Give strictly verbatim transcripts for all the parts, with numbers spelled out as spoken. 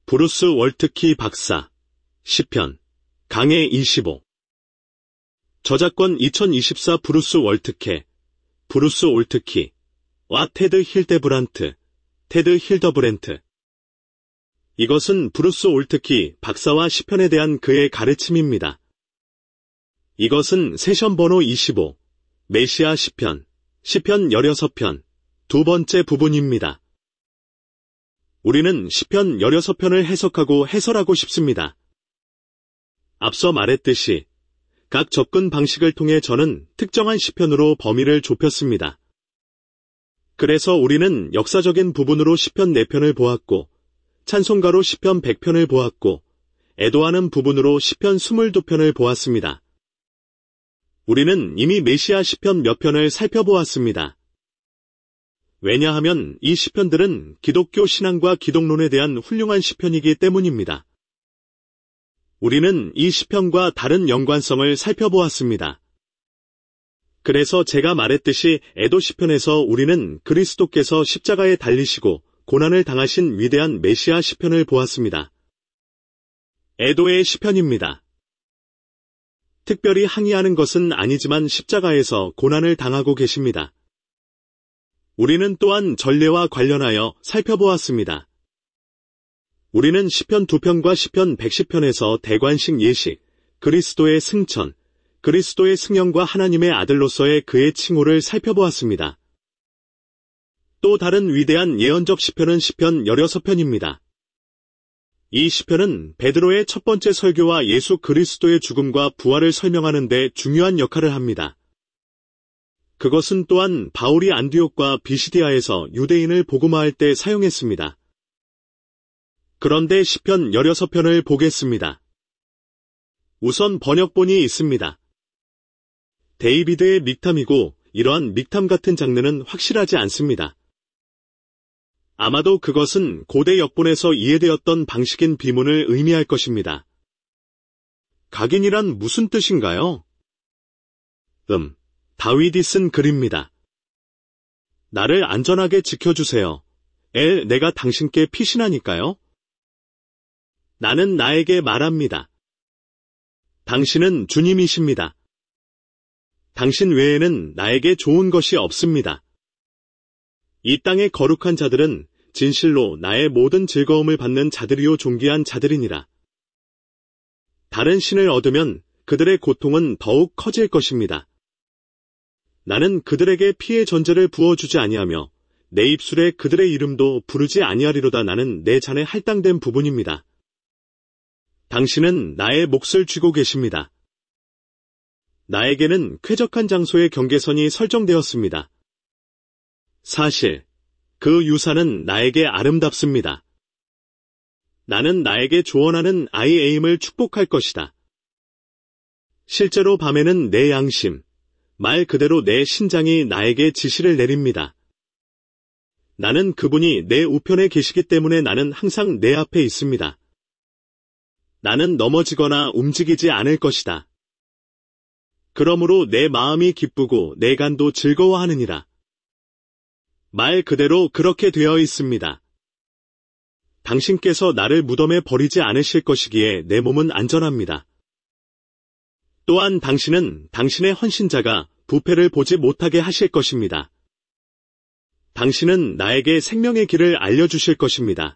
브루스 월트키 박사, 시편, 강해 이십오. 저작권 이천이십사 브루스 월트케, 브루스 올트키, 와 테드 힐데브란트, 테드 힐더브렌트. 이것은 브루스 올트키 박사와 시편에 대한 그의 가르침입니다. 이것은 세션 번호 이십오, 메시아 시편, 시편 십육 편, 두 번째 부분입니다. 우리는 시편 십육 편을 해석하고 해설하고 싶습니다. 앞서 말했듯이 각 접근 방식을 통해 저는 특정한 시편으로 범위를 좁혔습니다. 그래서 우리는 역사적인 부분으로 시편 네 편을 보았고, 찬송가로 시편 백 편을 보았고, 애도하는 부분으로 시편 이십이 편을 보았습니다. 우리는 이미 메시아 시편 몇 편을 살펴보았습니다. 왜냐하면 이 시편들은 기독교 신앙과 기독론에 대한 훌륭한 시편이기 때문입니다. 우리는 이 시편과 다른 연관성을 살펴보았습니다. 그래서 제가 말했듯이 애도 시편에서 우리는 그리스도께서 십자가에 달리시고 고난을 당하신 위대한 메시아 시편을 보았습니다. 애도의 시편입니다. 특별히 항의하는 것은 아니지만 십자가에서 고난을 당하고 계십니다. 우리는 또한 전례와 관련하여 살펴보았습니다. 우리는 시편 두 편과 시편 백십 편에서 대관식 예식, 그리스도의 승천, 그리스도의 승연과 하나님의 아들로서의 그의 칭호를 살펴보았습니다. 또 다른 위대한 예언적 시편은 시편 십육 편입니다. 이 시편은 베드로의 첫 번째 설교와 예수 그리스도의 죽음과 부활을 설명하는 데 중요한 역할을 합니다. 그것은 또한 바울이 안디옥과 비시디아에서 유대인을 복음화할 때 사용했습니다. 그런데 시편 십육 편을 보겠습니다. 우선 번역본이 있습니다. 데이비드의 믹탐이고 이러한 믹탐 같은 장르는 확실하지 않습니다. 아마도 그것은 고대 역본에서 이해되었던 방식인 비문을 의미할 것입니다. 각인이란 무슨 뜻인가요? 음, 다윗이 쓴 글입니다. 나를 안전하게 지켜주세요. 엘, 내가 당신께 피신하니까요. 나는 나에게 말합니다. 당신은 주님이십니다. 당신 외에는 나에게 좋은 것이 없습니다. 이 땅의 거룩한 자들은 진실로 나의 모든 즐거움을 받는 자들이요 존귀한 자들이니라. 다른 신을 얻으면 그들의 고통은 더욱 커질 것입니다. 나는 그들에게 피의 전제를 부어주지 아니하며 내 입술에 그들의 이름도 부르지 아니하리로다. 나는 내 잔에 할당된 부분입니다. 당신은 나의 몫을 쥐고 계십니다. 나에게는 쾌적한 장소의 경계선이 설정되었습니다. 사실, 그 유산은 나에게 아름답습니다. 나는 나에게 조언하는 아이에임을 축복할 것이다. 실제로 밤에는 내 양심, 말 그대로 내 신장이 나에게 지시를 내립니다. 나는 그분이 내 우편에 계시기 때문에 나는 항상 내 앞에 있습니다. 나는 넘어지거나 움직이지 않을 것이다. 그러므로 내 마음이 기쁘고 내 간도 즐거워하느니라. 말 그대로 그렇게 되어 있습니다. 당신께서 나를 무덤에 버리지 않으실 것이기에 내 몸은 안전합니다. 또한 당신은 당신의 헌신자가 부패를 보지 못하게 하실 것입니다. 당신은 나에게 생명의 길을 알려주실 것입니다.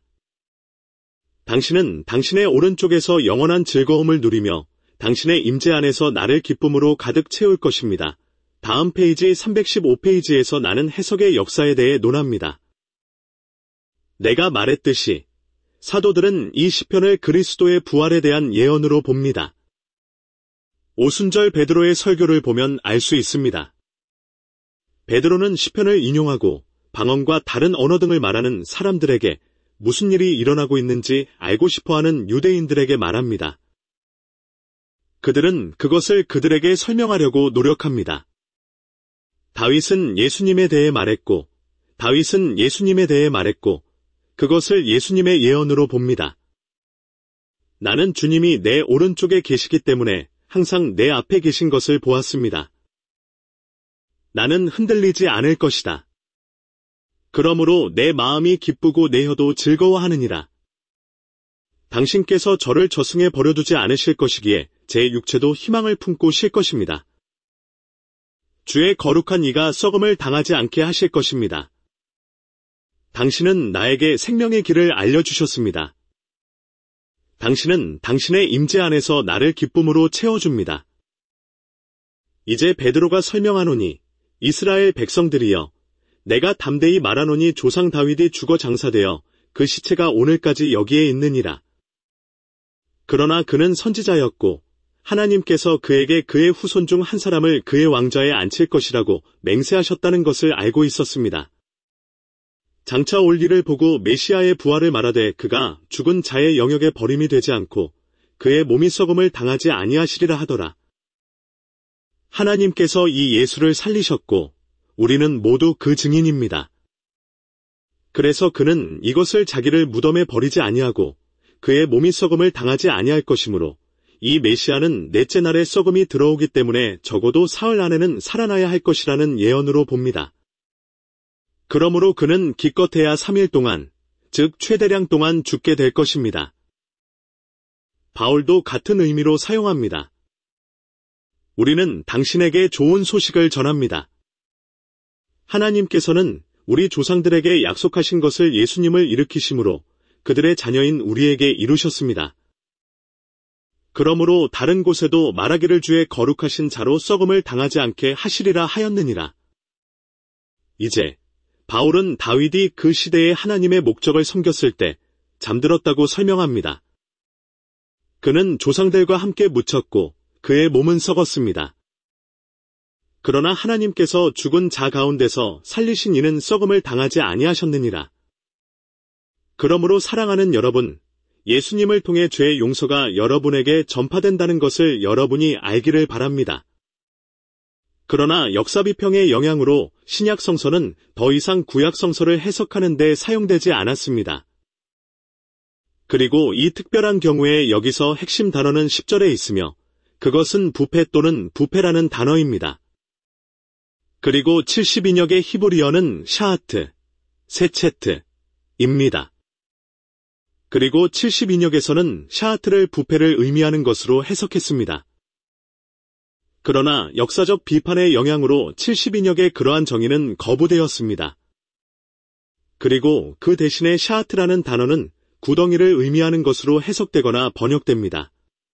당신은 당신의 오른쪽에서 영원한 즐거움을 누리며 당신의 임재 안에서 나를 기쁨으로 가득 채울 것입니다. 다음 페이지 삼백십오 페이지에서 나는 해석의 역사에 대해 논합니다. 내가 말했듯이 사도들은 이 시편을 그리스도의 부활에 대한 예언으로 봅니다. 오순절 베드로의 설교를 보면 알 수 있습니다. 베드로는 시편을 인용하고 방언과 다른 언어 등을 말하는 사람들에게 무슨 일이 일어나고 있는지 알고 싶어하는 유대인들에게 말합니다. 그들은 그것을 그들에게 설명하려고 노력합니다. 다윗은 예수님에 대해 말했고, 다윗은 예수님에 대해 말했고, 그것을 예수님의 예언으로 봅니다. 나는 주님이 내 오른쪽에 계시기 때문에 항상 내 앞에 계신 것을 보았습니다. 나는 흔들리지 않을 것이다. 그러므로 내 마음이 기쁘고 내 혀도 즐거워하느니라. 당신께서 저를 저승에 버려두지 않으실 것이기에 제 육체도 희망을 품고 쉴 것입니다. 주의 거룩한 이가 썩음을 당하지 않게 하실 것입니다. 당신은 나에게 생명의 길을 알려주셨습니다. 당신은 당신의 임재 안에서 나를 기쁨으로 채워줍니다. 이제 베드로가 설명하노니 이스라엘 백성들이여 내가 담대히 말하노니 조상 다윗이 죽어 장사되어 그 시체가 오늘까지 여기에 있느니라. 그러나 그는 선지자였고 하나님께서 그에게 그의 후손 중 한 사람을 그의 왕좌에 앉힐 것이라고 맹세하셨다는 것을 알고 있었습니다. 장차 올 일을 보고 메시아의 부활을 말하되 그가 죽은 자의 영역에 버림이 되지 않고 그의 몸이 썩음을 당하지 아니하시리라 하더라. 하나님께서 이 예수를 살리셨고 우리는 모두 그 증인입니다. 그래서 그는 이것을 자기를 무덤에 버리지 아니하고 그의 몸이 썩음을 당하지 아니할 것이므로 이 메시아는 넷째 날에 썩음이 들어오기 때문에 적어도 사흘 안에는 살아나야 할 것이라는 예언으로 봅니다. 그러므로 그는 기껏해야 삼 일 동안, 즉 최대량 동안 죽게 될 것입니다. 바울도 같은 의미로 사용합니다. 우리는 당신에게 좋은 소식을 전합니다. 하나님께서는 우리 조상들에게 약속하신 것을 예수님을 일으키심으로 그들의 자녀인 우리에게 이루셨습니다. 그러므로 다른 곳에도 말하기를 주의 거룩하신 자로 썩음을 당하지 않게 하시리라 하였느니라. 이제 바울은 다윗이 그 시대에 하나님의 목적을 섬겼을 때 잠들었다고 설명합니다. 그는 조상들과 함께 묻혔고 그의 몸은 썩었습니다. 그러나 하나님께서 죽은 자 가운데서 살리신 이는 썩음을 당하지 아니하셨느니라. 그러므로 사랑하는 여러분, 예수님을 통해 죄의 용서가 여러분에게 전파된다는 것을 여러분이 알기를 바랍니다. 그러나 역사비평의 영향으로 신약 성서는 더 이상 구약 성서를 해석하는 데 사용되지 않았습니다. 그리고 이 특별한 경우에 여기서 핵심 단어는 십 절에 있으며 그것은 부패 또는 부패라는 단어입니다. 그리고 칠십이 역의 히브리어는 샤하트, 세체트입니다. 그리고 칠십이 역에서는 샤하트를 부패를 의미하는 것으로 해석했습니다. 그러나 역사적 비판의 영향으로 칠십이 역의 그러한 정의는 거부되었습니다. 그리고 그 대신에 샤하트라는 단어는 구덩이를 의미하는 것으로 해석되거나 번역됩니다.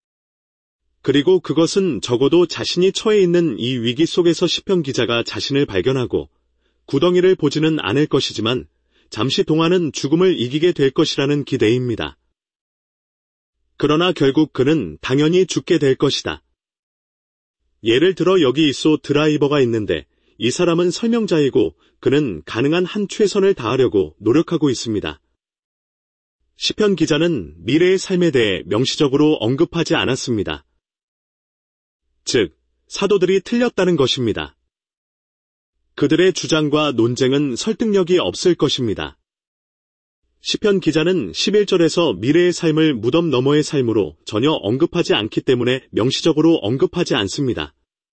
그리고 그것은 적어도 자신이 처해 있는 이 위기 속에서 시편 기자가 자신을 발견하고 구덩이를 보지는 않을 것이지만 잠시 동안은 죽음을 이기게 될 것이라는 기대입니다. 그러나 결국 그는 당연히 죽게 될 것이다. 예를 들어 여기 있어 드라이버가 있는데 이 사람은 설명자이고 그는 가능한 한 최선을 다하려고 노력하고 있습니다. 시편 기자는 미래의 삶에 대해 명시적으로 언급하지 않았습니다. 즉, 사도들이 틀렸다는 것입니다. 그들의 주장과 논쟁은 설득력이 없을 것입니다. 시편 기자는 십일 절에서 미래의 삶을 무덤 너머의 삶으로 전혀 언급하지 않기 때문에 명시적으로 언급하지 않습니다.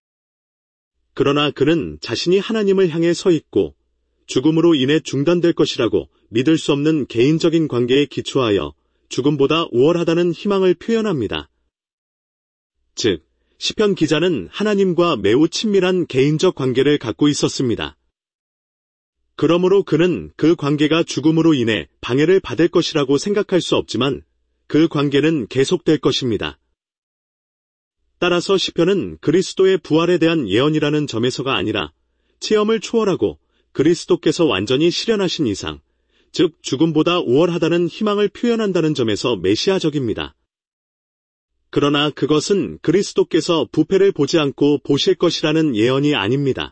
그러나 그는 자신이 하나님을 향해 서 있고 죽음으로 인해 중단될 것이라고 믿을 수 없는 개인적인 관계에 기초하여 죽음보다 우월하다는 희망을 표현합니다. 즉, 시편 기자는 하나님과 매우 친밀한 개인적 관계를 갖고 있었습니다. 그러므로 그는 그 관계가 죽음으로 인해 방해를 받을 것이라고 생각할 수 없지만 그 관계는 계속될 것입니다. 따라서 시편은 그리스도의 부활에 대한 예언이라는 점에서가 아니라 체험을 초월하고 그리스도께서 완전히 실현하신 이상, 즉 죽음보다 우월하다는 희망을 표현한다는 점에서 메시아적입니다. 그러나 그것은 그리스도께서 부패를 보지 않고 보실 것이라는 예언이 아닙니다.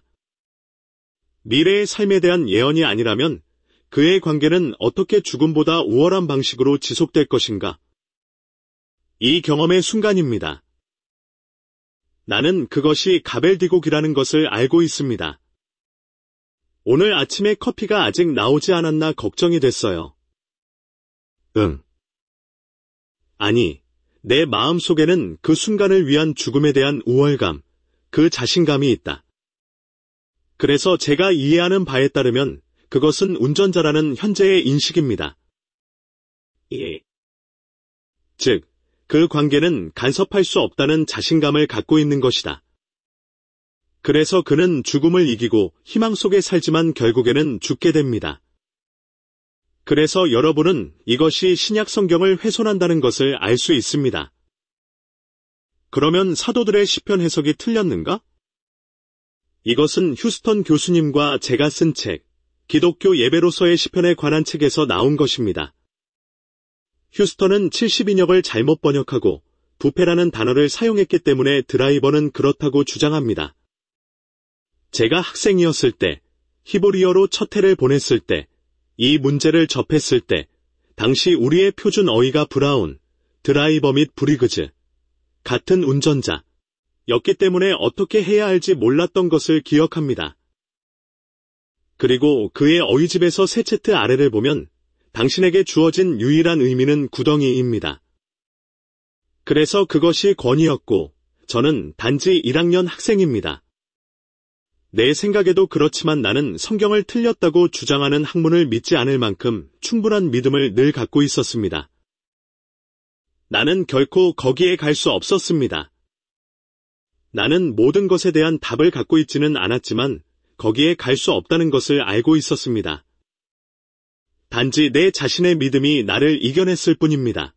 미래의 삶에 대한 예언이 아니라면 그의 관계는 어떻게 죽음보다 우월한 방식으로 지속될 것인가? 이 경험의 순간입니다. 나는 그것이 가벨디곡이라는 것을 알고 있습니다. 오늘 아침에 커피가 아직 나오지 않았나 걱정이 됐어요. 응. 아니, 내 마음 속에는 그 순간을 위한 죽음에 대한 우월감, 그 자신감이 있다. 그래서 제가 이해하는 바에 따르면 그것은 운전자라는 현재의 인식입니다. 예. 즉, 그 관계는 간섭할 수 없다는 자신감을 갖고 있는 것이다. 그래서 그는 죽음을 이기고 희망 속에 살지만 결국에는 죽게 됩니다. 그래서 여러분은 이것이 신약 성경을 훼손한다는 것을 알 수 있습니다. 그러면 사도들의 시편 해석이 틀렸는가? 이것은 휴스턴 교수님과 제가 쓴 책, 기독교 예배로서의 시편에 관한 책에서 나온 것입니다. 휴스턴은 칠십인역을 잘못 번역하고 부패라는 단어를 사용했기 때문에 드라이버는 그렇다고 주장합니다. 제가 학생이었을 때, 히브리어로 첫 해를 보냈을 때, 이 문제를 접했을 때, 당시 우리의 표준 어휘가 브라운, 드라이버 및 브리그즈, 같은 운전자, 였기 때문에 어떻게 해야 할지 몰랐던 것을 기억합니다. 그리고 그의 어휘집에서 세 채트 아래를 보면 당신에게 주어진 유일한 의미는 구덩이입니다. 그래서 그것이 권위였고 저는 단지 일 학년 학생입니다. 내 생각에도 그렇지만 나는 성경을 틀렸다고 주장하는 학문을 믿지 않을 만큼 충분한 믿음을 늘 갖고 있었습니다. 나는 결코 거기에 갈 수 없었습니다. 나는 모든 것에 대한 답을 갖고 있지는 않았지만 거기에 갈 수 없다는 것을 알고 있었습니다. 단지 내 자신의 믿음이 나를 이겨냈을 뿐입니다.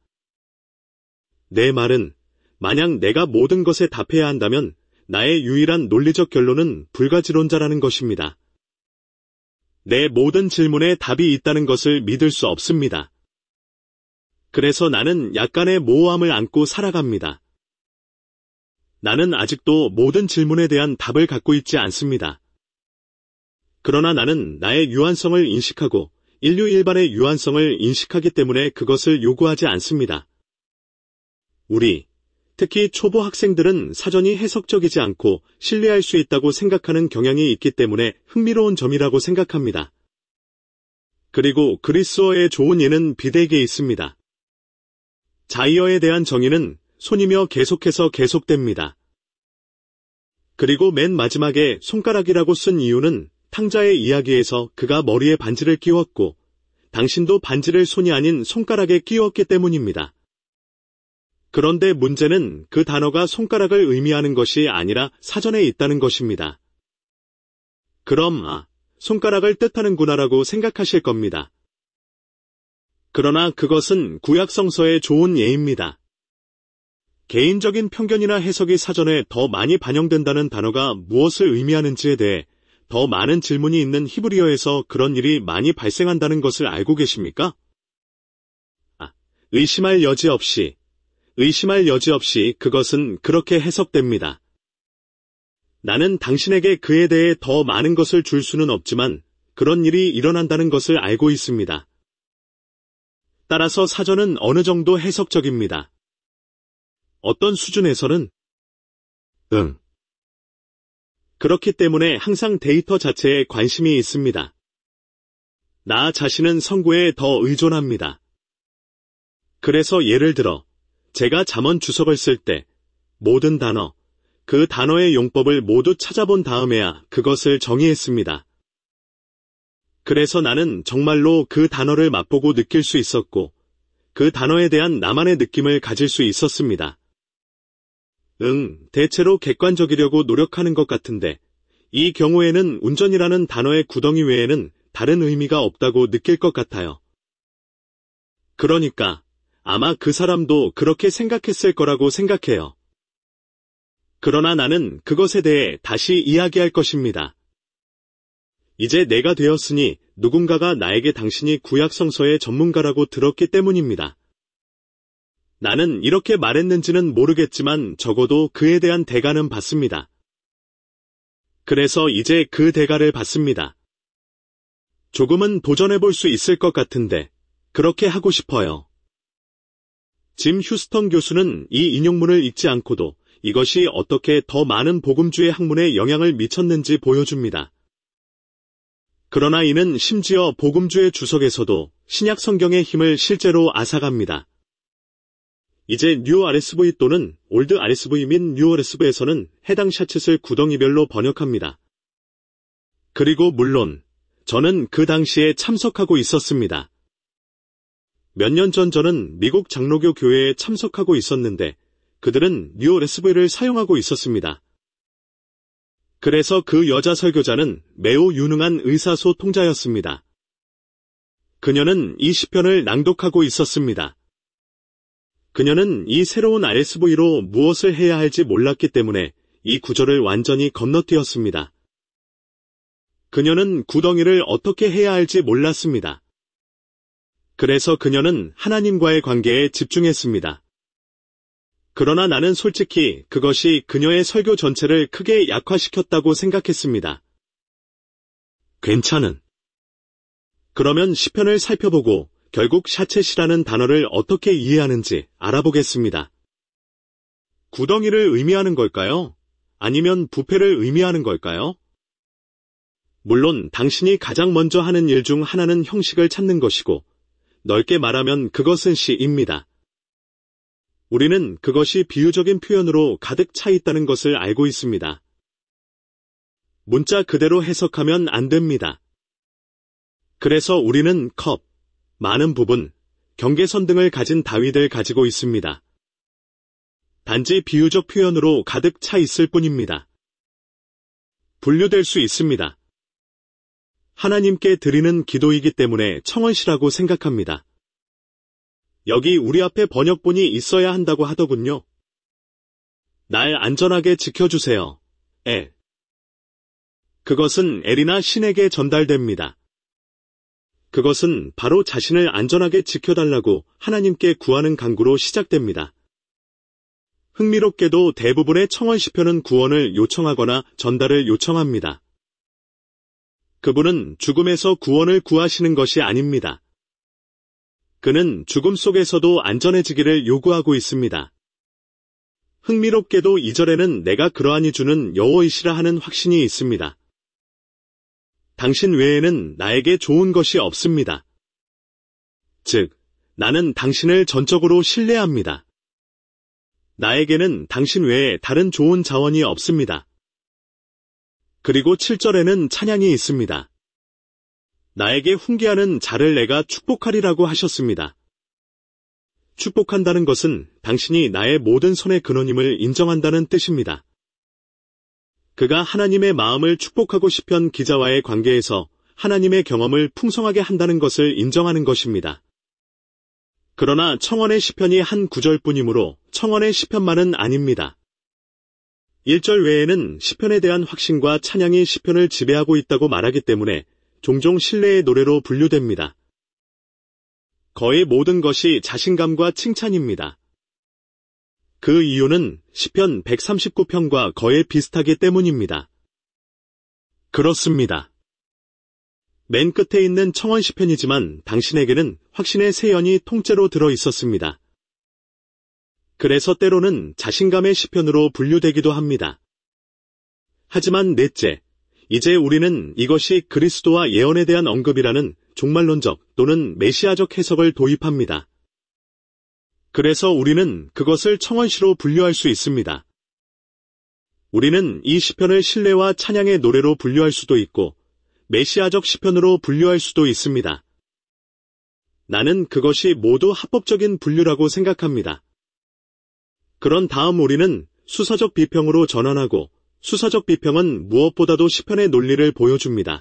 내 말은 만약 내가 모든 것에 답해야 한다면 나의 유일한 논리적 결론은 불가지론자라는 것입니다. 내 모든 질문에 답이 있다는 것을 믿을 수 없습니다. 그래서 나는 약간의 모호함을 안고 살아갑니다. 나는 아직도 모든 질문에 대한 답을 갖고 있지 않습니다. 그러나 나는 나의 유한성을 인식하고 인류 일반의 유한성을 인식하기 때문에 그것을 요구하지 않습니다. 우리, 특히 초보 학생들은 사전이 해석적이지 않고 신뢰할 수 있다고 생각하는 경향이 있기 때문에 흥미로운 점이라고 생각합니다. 그리고 그리스어의 좋은 예는 비대기에 있습니다. 자이어에 대한 정의는 손이며 계속해서 계속됩니다. 그리고 맨 마지막에 손가락이라고 쓴 이유는 탕자의 이야기에서 그가 머리에 반지를 끼웠고 당신도 반지를 손이 아닌 손가락에 끼웠기 때문입니다. 그런데 문제는 그 단어가 손가락을 의미하는 것이 아니라 사전에 있다는 것입니다. 그럼 아, 손가락을 뜻하는구나라고 생각하실 겁니다. 그러나 그것은 구약 성서의 좋은 예입니다. 개인적인 편견이나 해석이 사전에 더 많이 반영된다는 단어가 무엇을 의미하는지에 대해 더 많은 질문이 있는 히브리어에서 그런 일이 많이 발생한다는 것을 알고 계십니까? 아, 의심할 여지 없이, 의심할 여지 없이 그것은 그렇게 해석됩니다. 나는 당신에게 그에 대해 더 많은 것을 줄 수는 없지만 그런 일이 일어난다는 것을 알고 있습니다. 따라서 사전은 어느 정도 해석적입니다. 어떤 수준에서는 응. 그렇기 때문에 항상 데이터 자체에 관심이 있습니다. 나 자신은 성구에 더 의존합니다. 그래서 예를 들어 제가 잠언 주석을 쓸 때 모든 단어, 그 단어의 용법을 모두 찾아본 다음에야 그것을 정의했습니다. 그래서 나는 정말로 그 단어를 맛보고 느낄 수 있었고 그 단어에 대한 나만의 느낌을 가질 수 있었습니다. 응, 대체로 객관적이려고 노력하는 것 같은데 이 경우에는 운전이라는 단어의 구덩이 외에는 다른 의미가 없다고 느낄 것 같아요. 그러니까 아마 그 사람도 그렇게 생각했을 거라고 생각해요. 그러나 나는 그것에 대해 다시 이야기할 것입니다. 이제 내가 되었으니 누군가가 나에게 당신이 구약 성서의 전문가라고 들었기 때문입니다. 나는 이렇게 말했는지는 모르겠지만 적어도 그에 대한 대가는 받습니다. 그래서 이제 그 대가를 받습니다. 조금은 도전해볼 수 있을 것 같은데 그렇게 하고 싶어요. 짐 휴스턴 교수는 이 인용문을 읽지 않고도 이것이 어떻게 더 많은 복음주의 학문에 영향을 미쳤는지 보여줍니다. 그러나 이는 심지어 복음주의 주석에서도 신약 성경의 힘을 실제로 앗아갑니다. 이제 뉴 알에스브이 또는 올드 알에스브이 및 뉴 알에스브이에서는 해당 샤쳇을 구덩이별로 번역합니다. 그리고 물론 저는 그 당시에 참석하고 있었습니다. 몇 년 전 저는 미국 장로교 교회에 참석하고 있었는데 그들은 뉴오에스브이를 사용하고 있었습니다. 그래서 그 여자 설교자는 매우 유능한 의사소통자였습니다. 그녀는 이 시편을 낭독하고 있었습니다. 그녀는 이 새로운 알에스브이로 무엇을 해야 할지 몰랐기 때문에 이 구절을 완전히 건너뛰었습니다. 그녀는 구덩이를 어떻게 해야 할지 몰랐습니다. 그래서 그녀는 하나님과의 관계에 집중했습니다. 그러나 나는 솔직히 그것이 그녀의 설교 전체를 크게 약화시켰다고 생각했습니다. 괜찮은. 그러면 시편을 살펴보고 결국 샤쳇이라는 단어를 어떻게 이해하는지 알아보겠습니다. 구덩이를 의미하는 걸까요? 아니면 부패를 의미하는 걸까요? 물론 당신이 가장 먼저 하는 일 중 하나는 형식을 찾는 것이고 넓게 말하면 그것은 시입니다. 우리는 그것이 비유적인 표현으로 가득 차 있다는 것을 알고 있습니다. 문자 그대로 해석하면 안 됩니다. 그래서 우리는 컵, 많은 부분, 경계선 등을 가진 다윗을 가지고 있습니다. 단지 비유적 표현으로 가득 차 있을 뿐입니다. 분류될 수 있습니다. 하나님께 드리는 기도이기 때문에 청원시라고 생각합니다. 여기 우리 앞에 번역본이 있어야 한다고 하더군요. 날 안전하게 지켜주세요. 에. 그것은 엘이나 신에게 전달됩니다. 그것은 바로 자신을 안전하게 지켜달라고 하나님께 구하는 간구로 시작됩니다. 흥미롭게도 대부분의 청원시편은 구원을 요청하거나 전달을 요청합니다. 그분은 죽음에서 구원을 구하시는 것이 아닙니다. 그는 죽음 속에서도 안전해지기를 요구하고 있습니다. 흥미롭게도 이 절에는 내가 그러하니 주는 여호이시라 하는 확신이 있습니다. 당신 외에는 나에게 좋은 것이 없습니다. 즉, 나는 당신을 전적으로 신뢰합니다. 나에게는 당신 외에 다른 좋은 자원이 없습니다. 그리고 칠 절에는 찬양이 있습니다. 나에게 훈계하는 자를 내가 축복하리라고 하셨습니다. 축복한다는 것은 당신이 나의 모든 선의 근원임을 인정한다는 뜻입니다. 그가 하나님의 마음을 축복하고 싶은 기자와의 관계에서 하나님의 경험을 풍성하게 한다는 것을 인정하는 것입니다. 그러나 청원의 시편이 한 구절뿐이므로 청원의 시편만은 아닙니다. 일 절 외에는 시편에 대한 확신과 찬양이 시편을 지배하고 있다고 말하기 때문에 종종 신뢰의 노래로 분류됩니다. 거의 모든 것이 자신감과 칭찬입니다. 그 이유는 시편 백삼십구 편과 거의 비슷하기 때문입니다. 그렇습니다. 맨 끝에 있는 청원 시편이지만 당신에게는 확신의 세연이 통째로 들어 있었습니다. 그래서 때로는 자신감의 시편으로 분류되기도 합니다. 하지만 넷째, 이제 우리는 이것이 그리스도와 예언에 대한 언급이라는 종말론적 또는 메시아적 해석을 도입합니다. 그래서 우리는 그것을 청원시로 분류할 수 있습니다. 우리는 이 시편을 신뢰와 찬양의 노래로 분류할 수도 있고 메시아적 시편으로 분류할 수도 있습니다. 나는 그것이 모두 합법적인 분류라고 생각합니다. 그런 다음 우리는 수사적 비평으로 전환하고 수사적 비평은 무엇보다도 시편의 논리를 보여줍니다.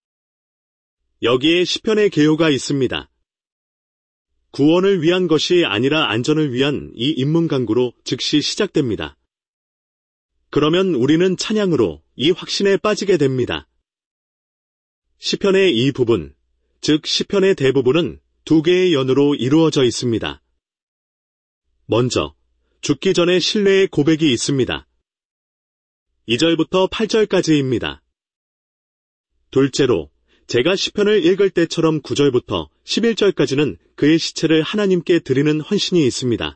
여기에 시편의 개요가 있습니다. 구원을 위한 것이 아니라 안전을 위한 이 인문강구로 즉시 시작됩니다. 그러면 우리는 찬양으로 이 확신에 빠지게 됩니다. 시편의 이 부분, 즉 시편의 대부분은 두 개의 연으로 이루어져 있습니다. 먼저, 죽기 전에 신뢰의 고백이 있습니다. 이 절부터 팔 절까지입니다. 둘째로, 제가 시편을 읽을 때처럼 구 절부터 십일 절까지는 그의 시체를 하나님께 드리는 헌신이 있습니다.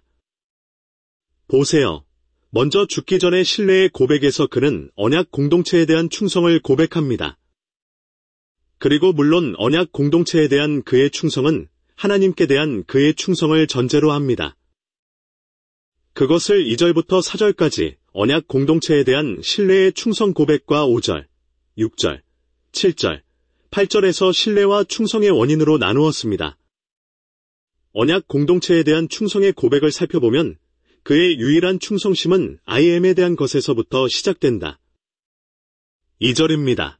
보세요. 먼저 죽기 전에 신뢰의 고백에서 그는 언약 공동체에 대한 충성을 고백합니다. 그리고 물론 언약 공동체에 대한 그의 충성은 하나님께 대한 그의 충성을 전제로 합니다. 그것을 이 절부터 사 절까지 언약 공동체에 대한 신뢰의 충성 고백과 오 절, 육 절, 칠 절, 팔 절에서 신뢰와 충성의 원인으로 나누었습니다. 언약 공동체에 대한 충성의 고백을 살펴보면 그의 유일한 충성심은 아이엠에 대한 것에서부터 시작된다. 이 절입니다.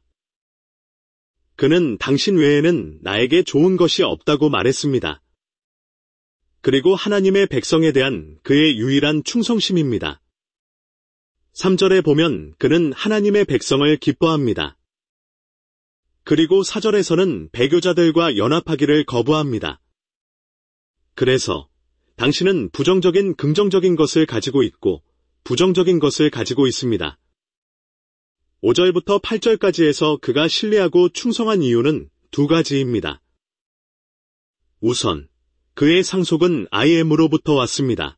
그는 당신 외에는 나에게 좋은 것이 없다고 말했습니다. 그리고 하나님의 백성에 대한 그의 유일한 충성심입니다. 삼 절에 보면 그는 하나님의 백성을 기뻐합니다. 그리고 사 절에서는 배교자들과 연합하기를 거부합니다. 그래서 당신은 부정적인 긍정적인 것을 가지고 있고 부정적인 것을 가지고 있습니다. 오 절부터 팔 절까지 해서 그가 신뢰하고 충성한 이유는 두 가지입니다. 우선 그의 상속은 아이엠으로부터 왔습니다.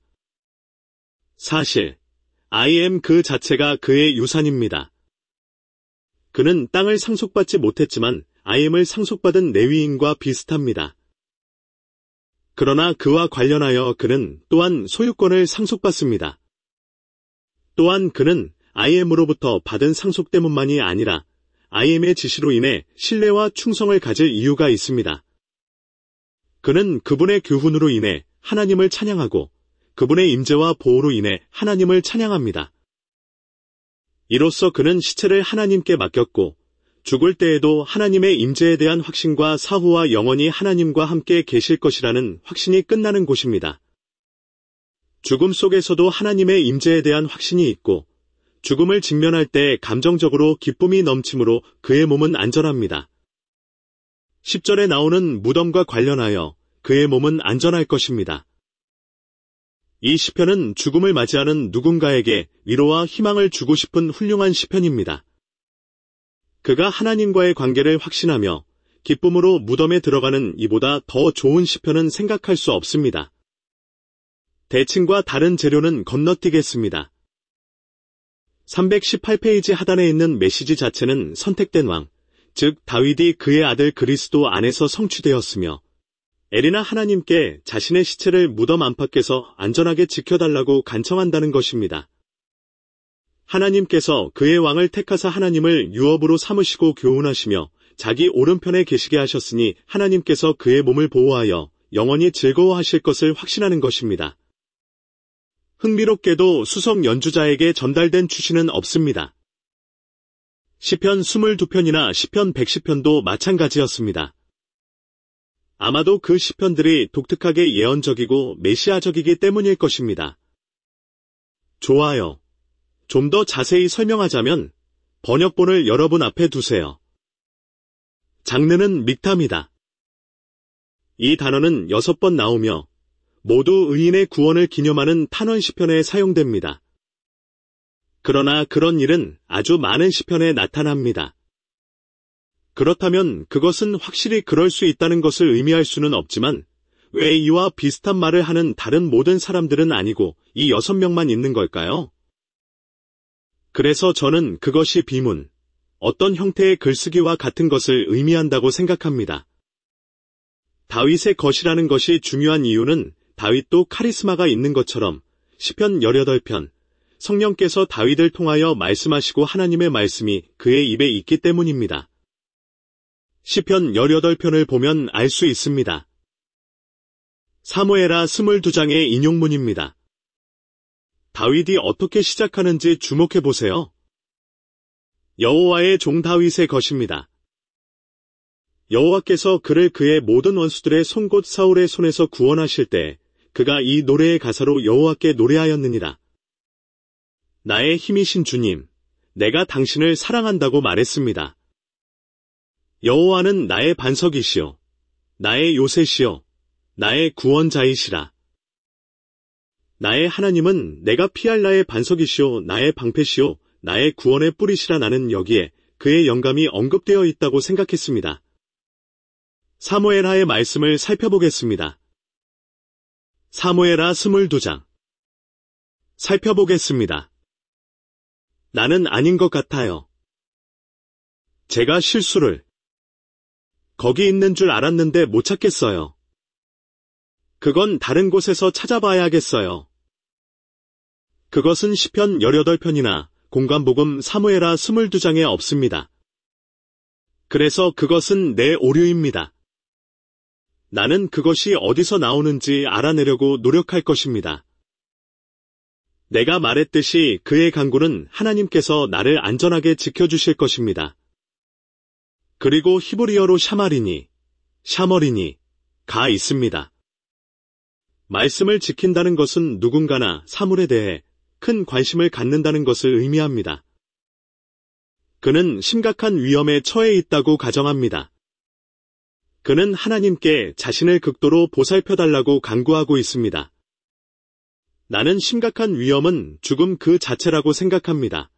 사실 아이엠 그 자체가 그의 유산입니다. 그는 땅을 상속받지 못했지만 아이엠을 상속받은 레위인과 비슷합니다. 그러나 그와 관련하여 그는 또한 소유권을 상속받습니다. 또한 그는 아이엠으로부터 받은 상속 때문만이 아니라 아이엠의 지시로 인해 신뢰와 충성을 가질 이유가 있습니다. 그는 그분의 교훈으로 인해 하나님을 찬양하고 그분의 임재와 보호로 인해 하나님을 찬양합니다. 이로써 그는 시체를 하나님께 맡겼고 죽을 때에도 하나님의 임재에 대한 확신과 사후와 영원히 하나님과 함께 계실 것이라는 확신이 끝나는 곳입니다. 죽음 속에서도 하나님의 임재에 대한 확신이 있고 죽음을 직면할 때 감정적으로 기쁨이 넘치므로 그의 몸은 안전합니다. 십 절에 나오는 무덤과 관련하여 그의 몸은 안전할 것입니다. 이 시편은 죽음을 맞이하는 누군가에게 위로와 희망을 주고 싶은 훌륭한 시편입니다. 그가 하나님과의 관계를 확신하며 기쁨으로 무덤에 들어가는 이보다 더 좋은 시편은 생각할 수 없습니다. 대칭과 다른 재료는 건너뛰겠습니다. 삼백십팔 페이지 하단에 있는 메시지 자체는 선택된 왕, 즉 다윗이 그의 아들 그리스도 안에서 성취되었으며 엘이나 하나님께 자신의 시체를 무덤 안팎에서 안전하게 지켜달라고 간청한다는 것입니다. 하나님께서 그의 왕을 택하사 하나님을 유업으로 삼으시고 교훈하시며 자기 오른편에 계시게 하셨으니 하나님께서 그의 몸을 보호하여 영원히 즐거워하실 것을 확신하는 것입니다. 흥미롭게도 수석 연주자에게 전달된 추시는 없습니다. 시편 이십이 편이나 시편 백십 편도 마찬가지였습니다. 아마도 그 시편들이 독특하게 예언적이고 메시아적이기 때문일 것입니다. 좋아요. 좀 더 자세히 설명하자면 번역본을 여러분 앞에 두세요. 장르는 믹탐이다. 이 단어는 여섯 번 나오며 모두 의인의 구원을 기념하는 탄원 시편에 사용됩니다. 그러나 그런 일은 아주 많은 시편에 나타납니다. 그렇다면 그것은 확실히 그럴 수 있다는 것을 의미할 수는 없지만 왜 이와 비슷한 말을 하는 다른 모든 사람들은 아니고 이 여섯 명만 있는 걸까요? 그래서 저는 그것이 비문, 어떤 형태의 글쓰기와 같은 것을 의미한다고 생각합니다. 다윗의 것이라는 것이 중요한 이유는 다윗도 카리스마가 있는 것처럼 시편 십팔 편, 성령께서 다윗을 통하여 말씀하시고 하나님의 말씀이 그의 입에 있기 때문입니다. 시편 십팔 편을 보면 알 수 있습니다. 사무엘하 이십이 장의 인용문입니다. 다윗이 어떻게 시작하는지 주목해 보세요. 여호와의 종 다윗의 것입니다. 여호와께서 그를 그의 모든 원수들의 손 곧 사울의 손에서 구원하실 때 그가 이 노래의 가사로 여호와께 노래하였느니라. 나의 힘이신 주님, 내가 당신을 사랑한다고 말했습니다. 여호와는 나의 반석이시요, 나의 요새시요, 나의 구원자이시라. 나의 하나님은 내가 피할 나의 반석이시요, 나의 방패시요, 나의 구원의 뿌리시라. 나는 여기에 그의 영감이 언급되어 있다고 생각했습니다. 사무엘하의 말씀을 살펴보겠습니다. 사무엘하 이십이 장. 살펴보겠습니다. 나는 아닌 것 같아요. 제가 실수를 거기 있는 줄 알았는데 못 찾겠어요. 그건 다른 곳에서 찾아봐야겠어요. 그것은 시편 십팔 편이나 공관복음 사무엘하 이십이 장에 없습니다. 그래서 그것은 내 오류입니다. 나는 그것이 어디서 나오는지 알아내려고 노력할 것입니다. 내가 말했듯이 그의 간구는 하나님께서 나를 안전하게 지켜주실 것입니다. 그리고 히브리어로 샤마리니, 샤머리니, 가 있습니다. 말씀을 지킨다는 것은 누군가나 사물에 대해 큰 관심을 갖는다는 것을 의미합니다. 그는 심각한 위험에 처해 있다고 가정합니다. 그는 하나님께 자신을 극도로 보살펴달라고 간구하고 있습니다. 나는 심각한 위험은 죽음 그 자체라고 생각합니다.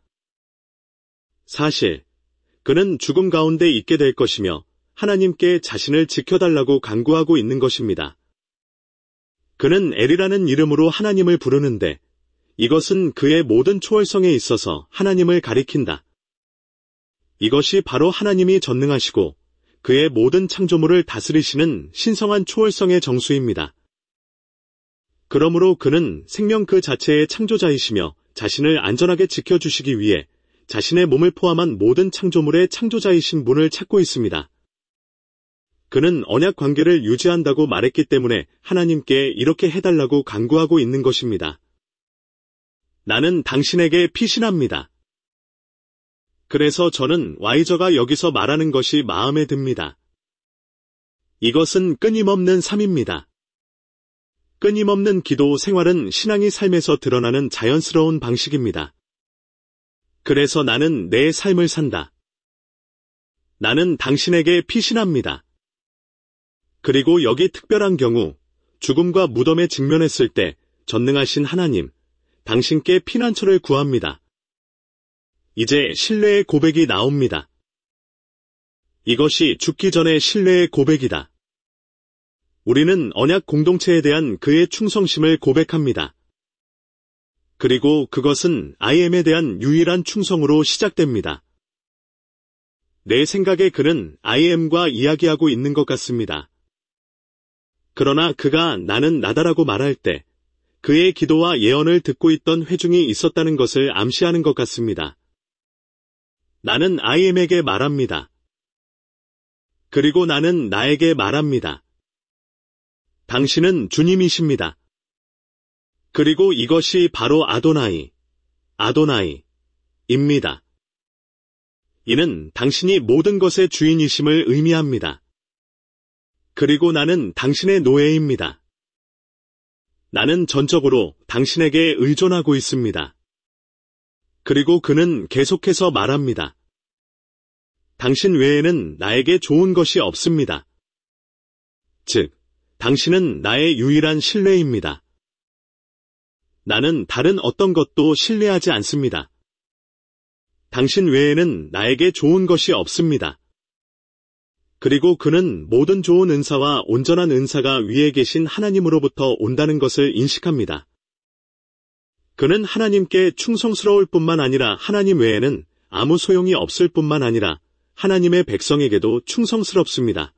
사실, 그는 죽음 가운데 있게 될 것이며 하나님께 자신을 지켜달라고 간구하고 있는 것입니다. 그는 엘이라는 이름으로 하나님을 부르는데 이것은 그의 모든 초월성에 있어서 하나님을 가리킨다. 이것이 바로 하나님이 전능하시고 그의 모든 창조물을 다스리시는 신성한 초월성의 정수입니다. 그러므로 그는 생명 그 자체의 창조자이시며 자신을 안전하게 지켜주시기 위해 자신의 몸을 포함한 모든 창조물의 창조자이신 분을 찾고 있습니다. 그는 언약 관계를 유지한다고 말했기 때문에 하나님께 이렇게 해달라고 간구하고 있는 것입니다. 나는 당신에게 피신합니다. 그래서 저는 와이저가 여기서 말하는 것이 마음에 듭니다. 이것은 끊임없는 삶입니다. 끊임없는 기도 생활은 신앙이 삶에서 드러나는 자연스러운 방식입니다. 그래서 나는 내 삶을 산다. 나는 당신에게 피신합니다. 그리고 여기 특별한 경우, 죽음과 무덤에 직면했을 때 전능하신 하나님, 당신께 피난처를 구합니다. 이제 신뢰의 고백이 나옵니다. 이것이 죽기 전에 신뢰의 고백이다. 우리는 언약 공동체에 대한 그의 충성심을 고백합니다. 그리고 그것은 아이엠에 대한 유일한 충성으로 시작됩니다. 내 생각에 그는 아이엠과 이야기하고 있는 것 같습니다. 그러나 그가 나는 나다라고 말할 때 그의 기도와 예언을 듣고 있던 회중이 있었다는 것을 암시하는 것 같습니다. 나는 아이엠에게 말합니다. 그리고 나는 나에게 말합니다. 당신은 주님이십니다. 그리고 이것이 바로 아도나이, 아도나이입니다. 이는 당신이 모든 것의 주인이심을 의미합니다. 그리고 나는 당신의 노예입니다. 나는 전적으로 당신에게 의존하고 있습니다. 그리고 그는 계속해서 말합니다. 당신 외에는 나에게 좋은 것이 없습니다. 즉, 당신은 나의 유일한 신뢰입니다. 나는 다른 어떤 것도 신뢰하지 않습니다. 당신 외에는 나에게 좋은 것이 없습니다. 그리고 그는 모든 좋은 은사와 온전한 은사가 위에 계신 하나님으로부터 온다는 것을 인식합니다. 그는 하나님께 충성스러울 뿐만 아니라 하나님 외에는 아무 소용이 없을 뿐만 아니라 하나님의 백성에게도 충성스럽습니다.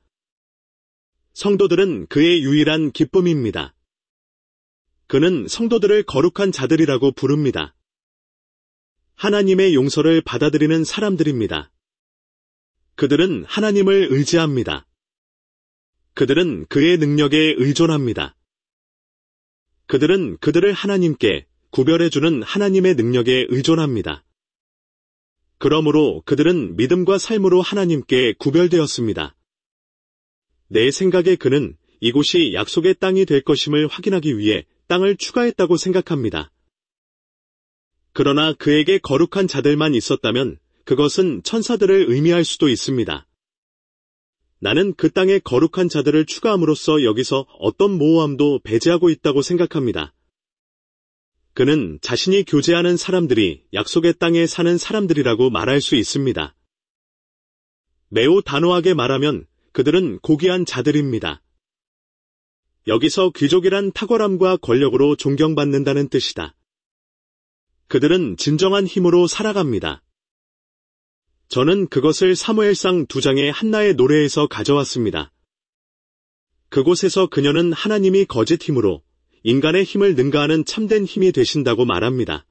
성도들은 그의 유일한 기쁨입니다. 그는 성도들을 거룩한 자들이라고 부릅니다. 하나님의 용서를 받아들이는 사람들입니다. 그들은 하나님을 의지합니다. 그들은 그의 능력에 의존합니다. 그들은 그들을 하나님께 구별해주는 하나님의 능력에 의존합니다. 그러므로 그들은 믿음과 삶으로 하나님께 구별되었습니다. 내 생각에 그는 이곳이 약속의 땅이 될 것임을 확인하기 위해 땅을 추가했다고 생각합니다. 그러나 그에게 거룩한 자들만 있었다면 그것은 천사들을 의미할 수도 있습니다. 나는 그 땅에 거룩한 자들을 추가함으로써 여기서 어떤 모호함도 배제하고 있다고 생각합니다. 그는 자신이 교제하는 사람들이 약속의 땅에 사는 사람들이라고 말할 수 있습니다. 매우 단호하게 말하면 그들은 고귀한 자들입니다. 여기서 귀족이란 탁월함과 권력으로 존경받는다는 뜻이다. 그들은 진정한 힘으로 살아갑니다. 저는 그것을 사무엘상 두 장의 한나의 노래에서 가져왔습니다. 그곳에서 그녀는 하나님이 거짓 힘으로 인간의 힘을 능가하는 참된 힘이 되신다고 말합니다.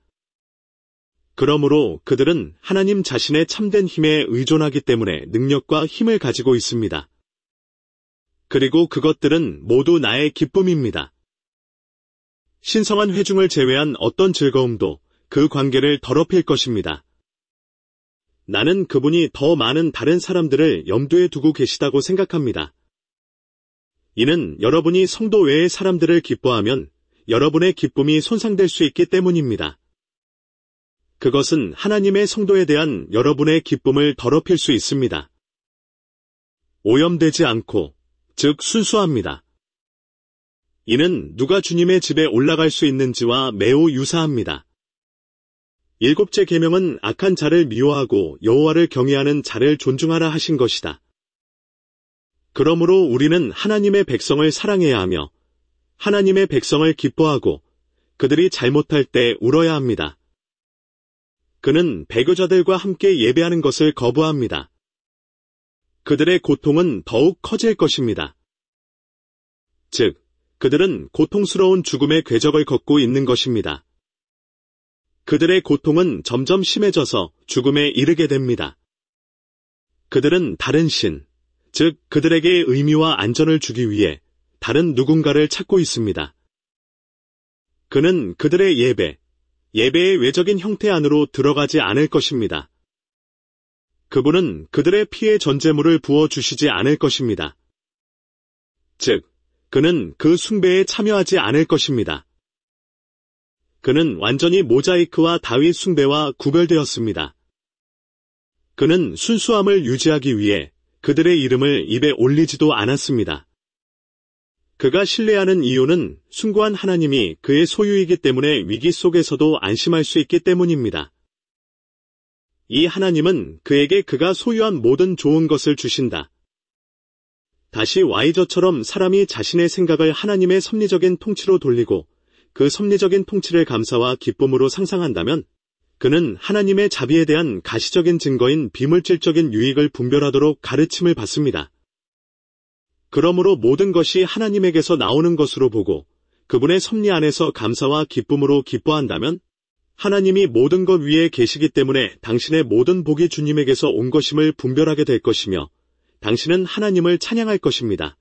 그러므로 그들은 하나님 자신의 참된 힘에 의존하기 때문에 능력과 힘을 가지고 있습니다. 그리고 그것들은 모두 나의 기쁨입니다. 신성한 회중을 제외한 어떤 즐거움도 그 관계를 더럽힐 것입니다. 나는 그분이 더 많은 다른 사람들을 염두에 두고 계시다고 생각합니다. 이는 여러분이 성도 외의 사람들을 기뻐하면 여러분의 기쁨이 손상될 수 있기 때문입니다. 그것은 하나님의 성도에 대한 여러분의 기쁨을 더럽힐 수 있습니다. 오염되지 않고, 즉 순수합니다. 이는 누가 주님의 집에 올라갈 수 있는지와 매우 유사합니다. 일곱째 계명은 악한 자를 미워하고 여호와를 경외하는 자를 존중하라 하신 것이다. 그러므로 우리는 하나님의 백성을 사랑해야 하며 하나님의 백성을 기뻐하고 그들이 잘못할 때 울어야 합니다. 그는 배교자들과 함께 예배하는 것을 거부합니다. 그들의 고통은 더욱 커질 것입니다. 즉, 그들은 고통스러운 죽음의 궤적을 걷고 있는 것입니다. 그들의 고통은 점점 심해져서 죽음에 이르게 됩니다. 그들은 다른 신, 즉 그들에게 의미와 안전을 주기 위해 다른 누군가를 찾고 있습니다. 그는 그들의 예배, 예배의 외적인 형태 안으로 들어가지 않을 것입니다. 그분은 그들의 피의 전제물을 부어주시지 않을 것입니다. 즉, 그는 그 숭배에 참여하지 않을 것입니다. 그는 완전히 모자이크와 다윗 숭배와 구별되었습니다. 그는 순수함을 유지하기 위해 그들의 이름을 입에 올리지도 않았습니다. 그가 신뢰하는 이유는 숭고한 하나님이 그의 소유이기 때문에 위기 속에서도 안심할 수 있기 때문입니다. 이 하나님은 그에게 그가 소유한 모든 좋은 것을 주신다. 다시 와이저처럼 사람이 자신의 생각을 하나님의 섭리적인 통치로 돌리고 그 섭리적인 통치를 감사와 기쁨으로 상상한다면 그는 하나님의 자비에 대한 가시적인 증거인 비물질적인 유익을 분별하도록 가르침을 받습니다. 그러므로 모든 것이 하나님에게서 나오는 것으로 보고 그분의 섭리 안에서 감사와 기쁨으로 기뻐한다면 하나님이 모든 것 위에 계시기 때문에 당신의 모든 복이 주님에게서 온 것임을 분별하게 될 것이며 당신은 하나님을 찬양할 것입니다.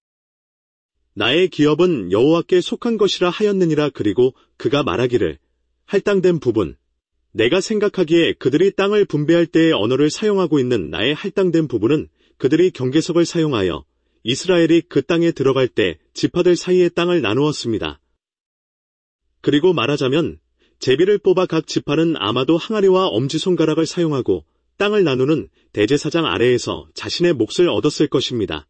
나의 기업은 여호와께 속한 것이라 하였느니라. 그리고 그가 말하기를 할당된 부분, 내가 생각하기에 그들이 땅을 분배할 때의 언어를 사용하고 있는 나의 할당된 부분은 그들이 경계석을 사용하여 이스라엘이 그 땅에 들어갈 때 지파들 사이의 땅을 나누었습니다. 그리고 말하자면 제비를 뽑아 각 지파는 아마도 항아리와 엄지손가락을 사용하고 땅을 나누는 대제사장 아래에서 자신의 몫을 얻었을 것입니다.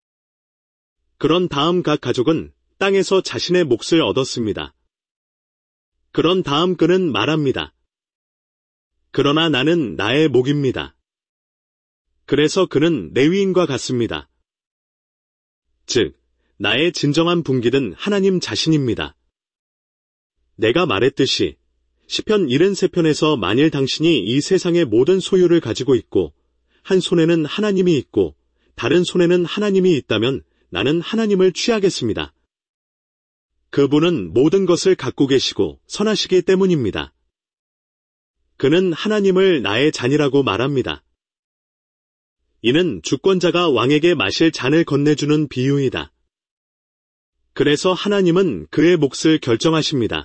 그런 다음 각 가족은 땅에서 자신의 몫을 얻었습니다. 그런 다음 그는 말합니다. 그러나 나는 나의 목입니다. 그래서 그는 레위인과 같습니다. 즉, 나의 진정한 분깃은 하나님 자신입니다. 내가 말했듯이 시편 칠십삼 편에서 만일 당신이 이 세상의 모든 소유를 가지고 있고 한 손에는 하나님이 있고 다른 손에는 하나님이 있다면 나는 하나님을 취하겠습니다. 그분은 모든 것을 갖고 계시고 선하시기 때문입니다. 그는 하나님을 나의 잔이라고 말합니다. 이는 주권자가 왕에게 마실 잔을 건네주는 비유이다. 그래서 하나님은 그의 몫을 결정하십니다.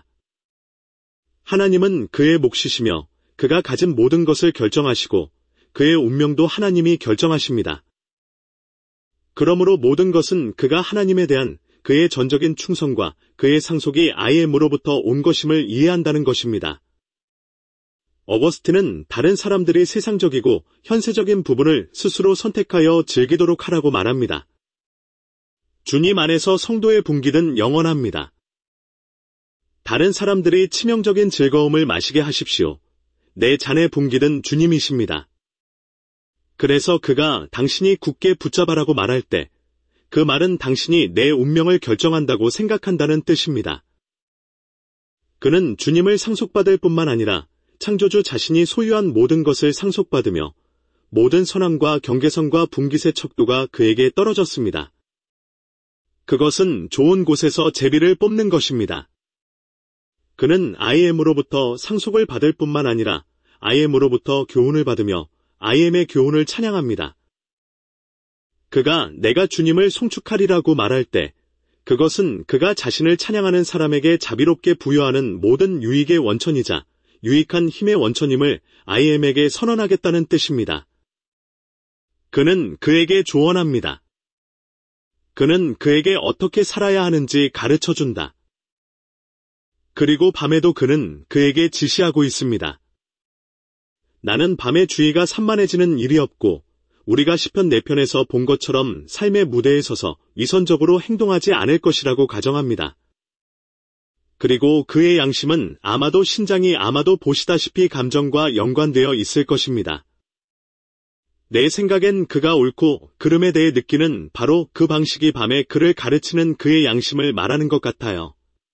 하나님은 그의 몫이시며 그가 가진 모든 것을 결정하시고 그의 운명도 하나님이 결정하십니다. 그러므로 모든 것은 그가 하나님에 대한 그의 전적인 충성과 그의 상속이 아이엠으로부터 온 것임을 이해한다는 것입니다. 어거스틴은 다른 사람들이 세상적이고 현세적인 부분을 스스로 선택하여 즐기도록 하라고 말합니다. 주님 안에서 성도의 분깃은 영원합니다. 다른 사람들이 치명적인 즐거움을 마시게 하십시오. 내 잔의 분깃은 주님이십니다. 그래서 그가 당신이 굳게 붙잡아라고 말할 때 그 말은 당신이 내 운명을 결정한다고 생각한다는 뜻입니다. 그는 주님을 상속받을 뿐만 아니라 창조주 자신이 소유한 모든 것을 상속받으며 모든 선함과 경계선과 분깃의 척도가 그에게 떨어졌습니다. 그것은 좋은 곳에서 제비를 뽑는 것입니다. 그는 아이엠으로부터 상속을 받을 뿐만 아니라 아이엠으로부터 교훈을 받으며 아이엠의 교훈을 찬양합니다. 그가 내가 주님을 송축하리라고 말할 때 그것은 그가 자신을 찬양하는 사람에게 자비롭게 부여하는 모든 유익의 원천이자 유익한 힘의 원천임을 아이엠에게 선언하겠다는 뜻입니다. 그는 그에게 조언합니다. 그는 그에게 어떻게 살아야 하는지 가르쳐준다. 그리고 밤에도 그는 그에게 지시하고 있습니다. 나는 밤에 주의가 산만해지는 일이 없고 우리가 시편 네 편에서 본 것처럼 삶의 무대에 서서 위선적으로 행동하지 않을 것이라고 가정합니다. 그리고 그의 양심은 아마도 신장이 아마도 보시다시피 감정과 연관되어 있을 것입니다. 내 생각엔 그가 옳고 그름에 대해 느끼는 바로 그 방식이 밤에 그를 가르치는 그의 양심을 말하는 것 같아요.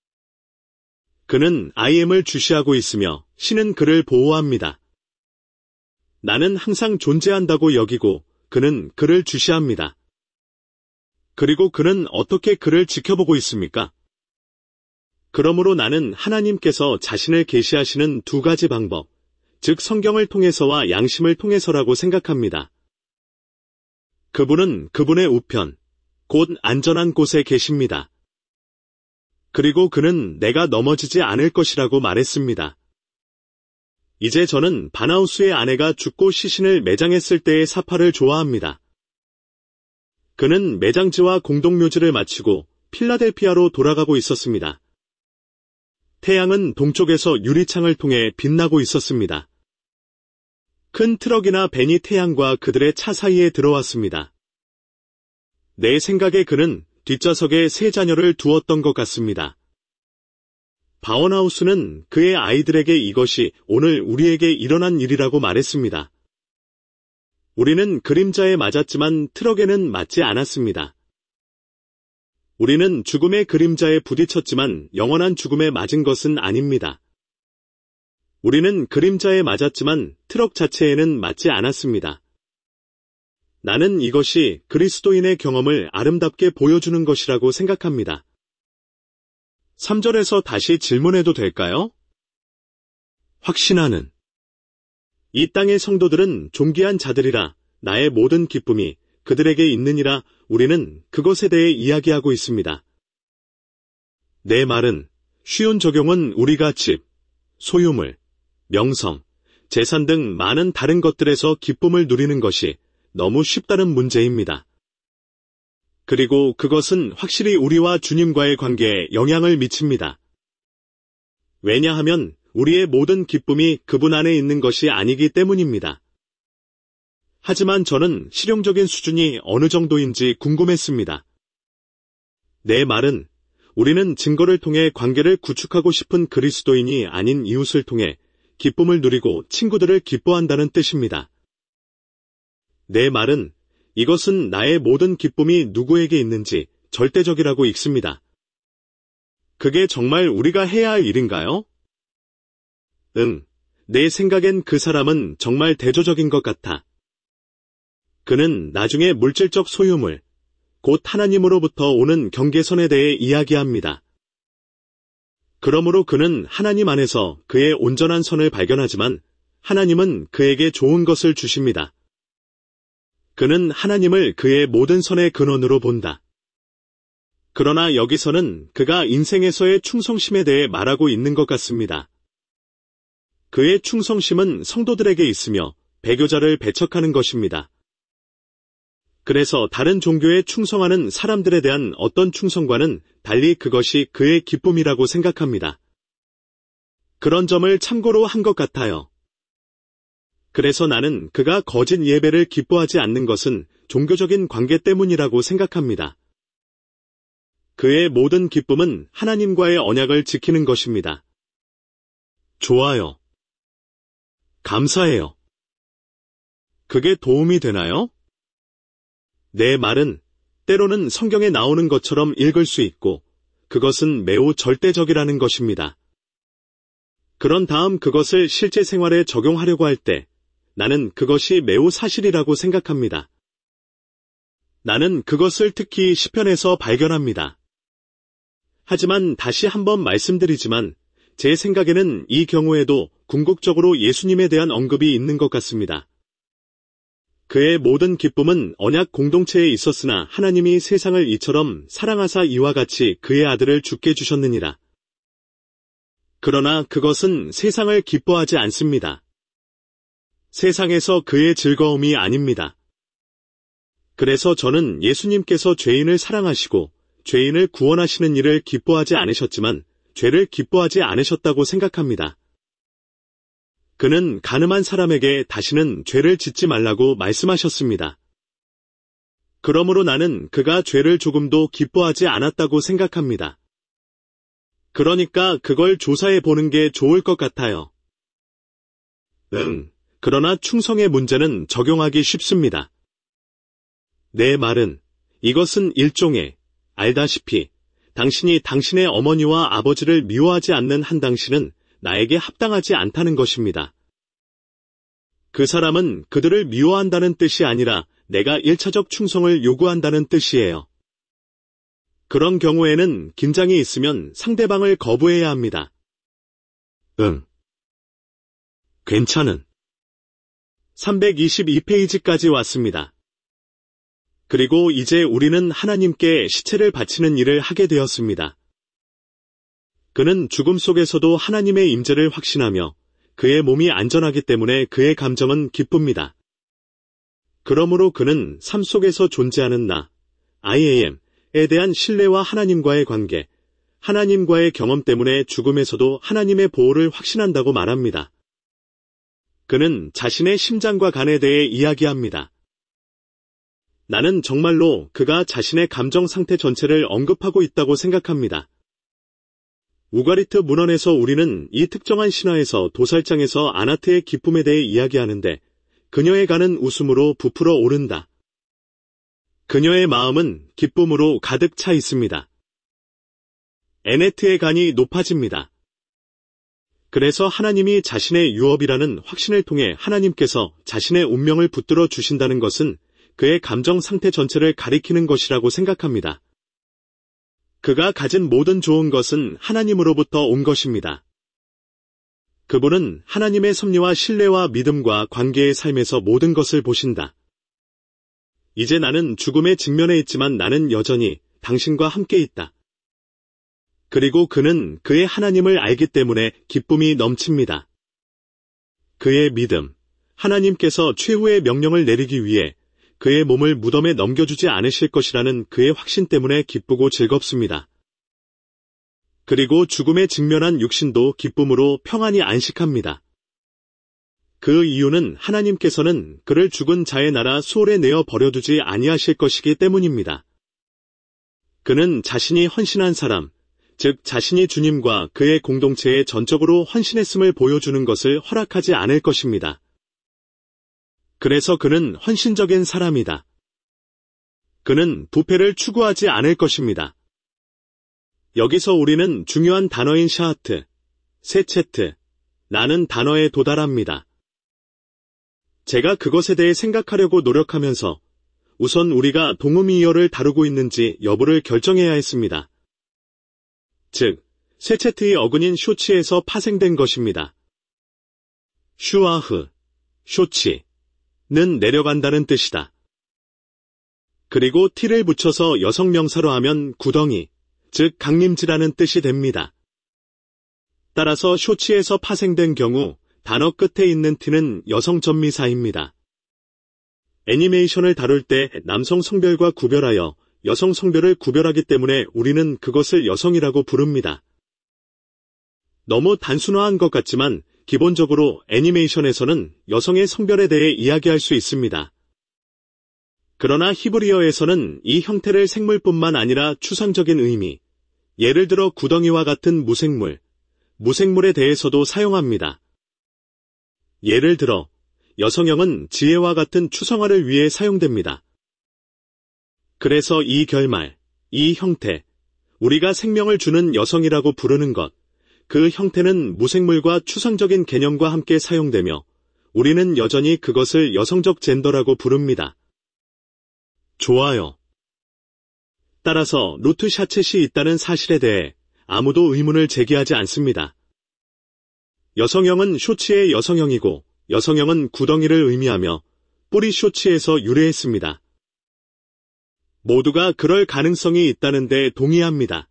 그는 아이엠을 주시하고 있으며 신은 그를 보호합니다. 나는 항상 존재한다고 여기고 그는 그를 주시합니다. 그리고 그는 어떻게 그를 지켜보고 있습니까? 그러므로 나는 하나님께서 자신을 계시하시는 두 가지 방법, 즉 성경을 통해서와 양심을 통해서라고 생각합니다. 그분은 그분의 우편, 곧 안전한 곳에 계십니다. 그리고 그는 내가 넘어지지 않을 것이라고 말했습니다. 이제 저는 바나우스의 아내가 죽고 시신을 매장했을 때의 사파를 좋아합니다. 그는 매장지와 공동묘지를 마치고 필라델피아로 돌아가고 있었습니다. 태양은 동쪽에서 유리창을 통해 빛나고 있었습니다. 큰 트럭이나 벤이 태양과 그들의 차 사이에 들어왔습니다. 내 생각에 그는 뒷좌석에 세 자녀를 두었던 것 같습니다. 바원하우스는 그의 아이들에게 이것이 오늘 우리에게 일어난 일이라고 말했습니다. 우리는 그림자에 맞았지만 트럭에는 맞지 않았습니다. 우리는 죽음의 그림자에 부딪혔지만 영원한 죽음에 맞은 것은 아닙니다. 우리는 그림자에 맞았지만 트럭 자체에는 맞지 않았습니다. 나는 이것이 그리스도인의 경험을 아름답게 보여주는 것이라고 생각합니다. 삼 절에서 다시 질문해도 될까요? 확신하는 이 땅의 성도들은 존귀한 자들이라 나의 모든 기쁨이 그들에게 있느니라 우리는 그것에 대해 이야기하고 있습니다. 내 말은 쉬운 적용은 우리가 집, 소유물, 명성, 재산 등 많은 다른 것들에서 기쁨을 누리는 것이 너무 쉽다는 문제입니다. 그리고 그것은 확실히 우리와 주님과의 관계에 영향을 미칩니다. 왜냐하면 우리의 모든 기쁨이 그분 안에 있는 것이 아니기 때문입니다. 하지만 저는 실용적인 수준이 어느 정도인지 궁금했습니다. 내 말은 우리는 증거를 통해 관계를 구축하고 싶은 그리스도인이 아닌 이웃을 통해 기쁨을 누리고 친구들을 기뻐한다는 뜻입니다. 내 말은 이것은 나의 모든 기쁨이 누구에게 있는지 절대적이라고 읽습니다. 그게 정말 우리가 해야 할 일인가요? 응, 내 생각엔 그 사람은 정말 대조적인 것 같아. 그는 나중에 물질적 소유물, 곧 하나님으로부터 오는 경계선에 대해 이야기합니다. 그러므로 그는 하나님 안에서 그의 온전한 선을 발견하지만 하나님은 그에게 좋은 것을 주십니다. 그는 하나님을 그의 모든 선의 근원으로 본다. 그러나 여기서는 그가 인생에서의 충성심에 대해 말하고 있는 것 같습니다. 그의 충성심은 성도들에게 있으며 배교자를 배척하는 것입니다. 그래서 다른 종교에 충성하는 사람들에 대한 어떤 충성과는 달리 그것이 그의 기쁨이라고 생각합니다. 그런 점을 참고로 한 것 같아요. 그래서 나는 그가 거짓 예배를 기뻐하지 않는 것은 종교적인 관계 때문이라고 생각합니다. 그의 모든 기쁨은 하나님과의 언약을 지키는 것입니다. 좋아요. 감사해요. 그게 도움이 되나요? 내 말은 때로는 성경에 나오는 것처럼 읽을 수 있고 그것은 매우 절대적이라는 것입니다. 그런 다음 그것을 실제 생활에 적용하려고 할 때 나는 그것이 매우 사실이라고 생각합니다. 나는 그것을 특히 시편에서 발견합니다. 하지만 다시 한번 말씀드리지만 제 생각에는 이 경우에도 궁극적으로 예수님에 대한 언급이 있는 것 같습니다. 그의 모든 기쁨은 언약 공동체에 있었으나 하나님이 세상을 이처럼 사랑하사 이와 같이 그의 아들을 죽게 주셨느니라. 그러나 그것은 세상을 기뻐하지 않습니다. 세상에서 그의 즐거움이 아닙니다. 그래서 저는 예수님께서 죄인을 사랑하시고 죄인을 구원하시는 일을 기뻐하지 않으셨지만 죄를 기뻐하지 않으셨다고 생각합니다. 그는 가늠한 사람에게 다시는 죄를 짓지 말라고 말씀하셨습니다. 그러므로 나는 그가 죄를 조금도 기뻐하지 않았다고 생각합니다. 그러니까 그걸 조사해 보는 게 좋을 것 같아요. 응, 그러나 충성의 문제는 적용하기 쉽습니다. 내 말은 이것은 일종의 알다시피 당신이 당신의 어머니와 아버지를 미워하지 않는 한 당신은 나에게 합당하지 않다는 것입니다. 그 사람은 그들을 미워한다는 뜻이 아니라 내가 일차적 충성을 요구한다는 뜻이에요. 그런 경우에는 긴장이 있으면 상대방을 거부해야 합니다. 응. 괜찮은. 삼백이십이 페이지까지 왔습니다. 그리고 이제 우리는 하나님께 시체를 바치는 일을 하게 되었습니다. 그는 죽음 속에서도 하나님의 임재를 확신하며 그의 몸이 안전하기 때문에 그의 감정은 기쁩니다. 그러므로 그는 삶 속에서 존재하는 나, 아이엠에 대한 신뢰와 하나님과의 관계, 하나님과의 경험 때문에 죽음에서도 하나님의 보호를 확신한다고 말합니다. 그는 자신의 심장과 간에 대해 이야기합니다. 나는 정말로 그가 자신의 감정 상태 전체를 언급하고 있다고 생각합니다. 우가리트 문헌에서 우리는 이 특정한 신화에서 도살장에서 아나트의 기쁨에 대해 이야기하는데 그녀의 간은 웃음으로 부풀어 오른다. 그녀의 마음은 기쁨으로 가득 차 있습니다. 에네트의 간이 높아집니다. 그래서 하나님이 자신의 유업이라는 확신을 통해 하나님께서 자신의 운명을 붙들어 주신다는 것은 그의 감정 상태 전체를 가리키는 것이라고 생각합니다. 그가 가진 모든 좋은 것은 하나님으로부터 온 것입니다. 그분은 하나님의 섭리와 신뢰와 믿음과 관계의 삶에서 모든 것을 보신다. 이제 나는 죽음에 직면해 있지만 나는 여전히 당신과 함께 있다. 그리고 그는 그의 하나님을 알기 때문에 기쁨이 넘칩니다. 그의 믿음, 하나님께서 최후의 명령을 내리기 위해 그의 몸을 무덤에 넘겨주지 않으실 것이라는 그의 확신 때문에 기쁘고 즐겁습니다. 그리고 죽음에 직면한 육신도 기쁨으로 평안히 안식합니다. 그 이유는 하나님께서는 그를 죽은 자의 나라 수월에 내어 버려두지 아니하실 것이기 때문입니다. 그는 자신이 헌신한 사람, 즉 자신이 주님과 그의 공동체에 전적으로 헌신했음을 보여주는 것을 허락하지 않을 것입니다. 그래서 그는 헌신적인 사람이다. 그는 부패를 추구하지 않을 것입니다. 여기서 우리는 중요한 단어인 샤하트, 세체트, 라는 단어에 도달합니다. 제가 그것에 대해 생각하려고 노력하면서 우선 우리가 동음이어를 다루고 있는지 여부를 결정해야 했습니다. 즉, 세체트의 어근인 쇼치에서 파생된 것입니다. 슈아흐, 쇼치. 는 내려간다는 뜻이다. 그리고 t를 붙여서 여성 명사로 하면 구덩이, 즉 강림지라는 뜻이 됩니다. 따라서 쇼치에서 파생된 경우 단어 끝에 있는 t는 여성 전미사입니다. 애니메이션을 다룰 때 남성 성별과 구별하여 여성 성별을 구별하기 때문에 우리는 그것을 여성이라고 부릅니다. 너무 단순화한 것 같지만 기본적으로 애니메이션에서는 여성의 성별에 대해 이야기할 수 있습니다. 그러나 히브리어에서는 이 형태를 생물뿐만 아니라 추상적인 의미, 예를 들어 구덩이와 같은 무생물, 무생물에 대해서도 사용합니다. 예를 들어 여성형은 지혜와 같은 추상화를 위해 사용됩니다. 그래서 이 결말, 이 형태, 우리가 생명을 주는 여성이라고 부르는 것, 그 형태는 무생물과 추상적인 개념과 함께 사용되며 우리는 여전히 그것을 여성적 젠더라고 부릅니다. 좋아요. 따라서 루트 샤쳇이 있다는 사실에 대해 아무도 의문을 제기하지 않습니다. 여성형은 쇼츠의 여성형이고 여성형은 구덩이를 의미하며 뿌리 쇼츠에서 유래했습니다. 모두가 그럴 가능성이 있다는데 동의합니다.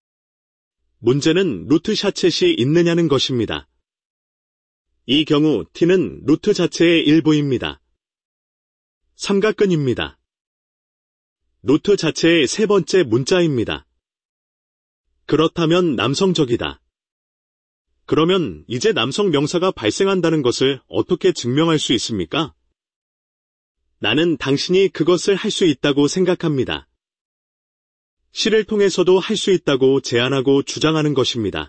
문제는 루트 샤쳇이 있느냐는 것입니다. 이 경우 t는 루트 자체의 일부입니다. 삼각근입니다. 루트 자체의 세 번째 문자입니다. 그렇다면 남성적이다. 그러면 이제 남성 명사가 발생한다는 것을 어떻게 증명할 수 있습니까? 나는 당신이 그것을 할 수 있다고 생각합니다. 시를 통해서도 할 수 있다고 제안하고 주장하는 것입니다.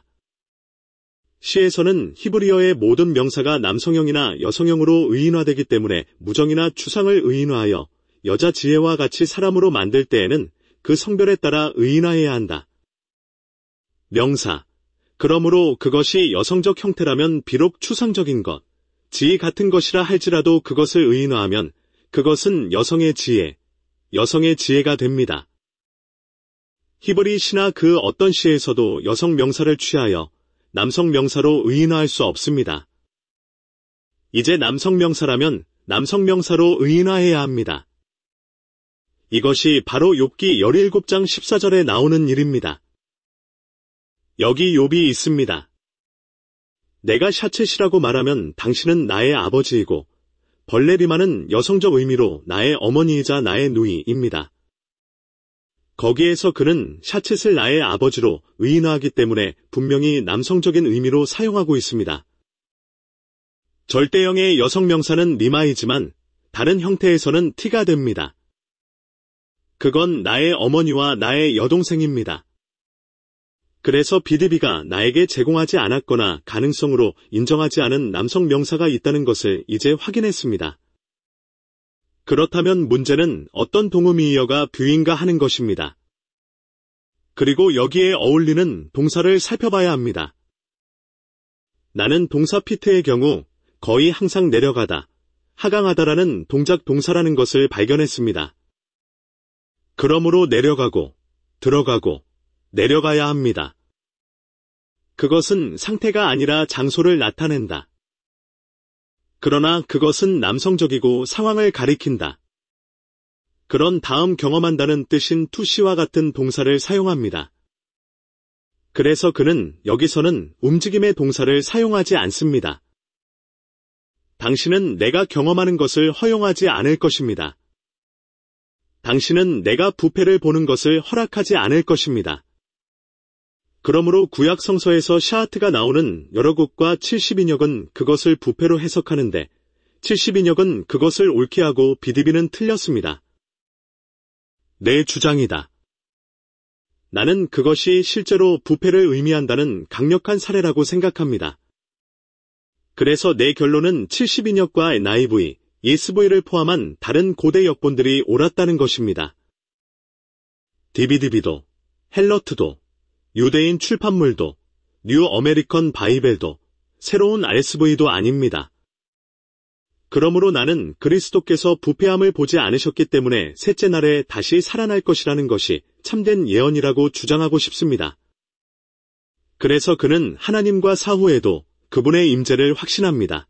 시에서는 히브리어의 모든 명사가 남성형이나 여성형으로 의인화되기 때문에 무정이나 추상을 의인화하여 여자 지혜와 같이 사람으로 만들 때에는 그 성별에 따라 의인화해야 한다. 명사. 그러므로 그것이 여성적 형태라면 비록 추상적인 것, 지혜 같은 것이라 할지라도 그것을 의인화하면 그것은 여성의 지혜, 여성의 지혜가 됩니다. 히브리 시나 그 어떤 시에서도 여성 명사를 취하여 남성 명사로 의인화할 수 없습니다. 이제 남성 명사라면 남성 명사로 의인화해야 합니다. 이것이 바로 욥기 십칠 장 십사 절에 나오는 일입니다. 여기 욥이 있습니다. 내가 샤쳇이라고 말하면 당신은 나의 아버지이고 벌레리마는 여성적 의미로 나의 어머니이자 나의 누이입니다. 거기에서 그는 샤쳇을 나의 아버지로 의인화하기 때문에 분명히 남성적인 의미로 사용하고 있습니다. 절대형의 여성 명사는 리마이지만 다른 형태에서는 티가 됩니다. 그건 나의 어머니와 나의 여동생입니다. 그래서 비디비가 나에게 제공하지 않았거나 가능성으로 인정하지 않은 남성 명사가 있다는 것을 이제 확인했습니다. 그렇다면 문제는 어떤 동음이어가 뷰인가 하는 것입니다. 그리고 여기에 어울리는 동사를 살펴봐야 합니다. 나는 동사 피트의 경우 거의 항상 내려가다, 하강하다라는 동작 동사라는 것을 발견했습니다. 그러므로 내려가고, 들어가고, 내려가야 합니다. 그것은 상태가 아니라 장소를 나타낸다. 그러나 그것은 남성적이고 상황을 가리킨다. 그런 다음 경험한다는 뜻인 투시와 같은 동사를 사용합니다. 그래서 그는 여기서는 움직임의 동사를 사용하지 않습니다. 당신은 내가 경험하는 것을 허용하지 않을 것입니다. 당신은 내가 부패를 보는 것을 허락하지 않을 것입니다. 그러므로 구약 성서에서 샤하트가 나오는 여러 곳과 칠십인역은 그것을 부패로 해석하는데 칠십인역은 그것을 옳게 하고 비디비는 틀렸습니다. 내 주장이다. 나는 그것이 실제로 부패를 의미한다는 강력한 사례라고 생각합니다. 그래서 내 결론은 칠십인역과 엔아이브이, 이에스브이를 포함한 다른 고대 역본들이 옳았다는 것입니다. 디비디비도, 헬러트도, 유대인 출판물도, 뉴 어메리컨 바이벨도, 새로운 알에스브이도 아닙니다. 그러므로 나는 그리스도께서 부패함을 보지 않으셨기 때문에 셋째 날에 다시 살아날 것이라는 것이 참된 예언이라고 주장하고 싶습니다. 그래서 그는 하나님과 사후에도 그분의 임재를 확신합니다.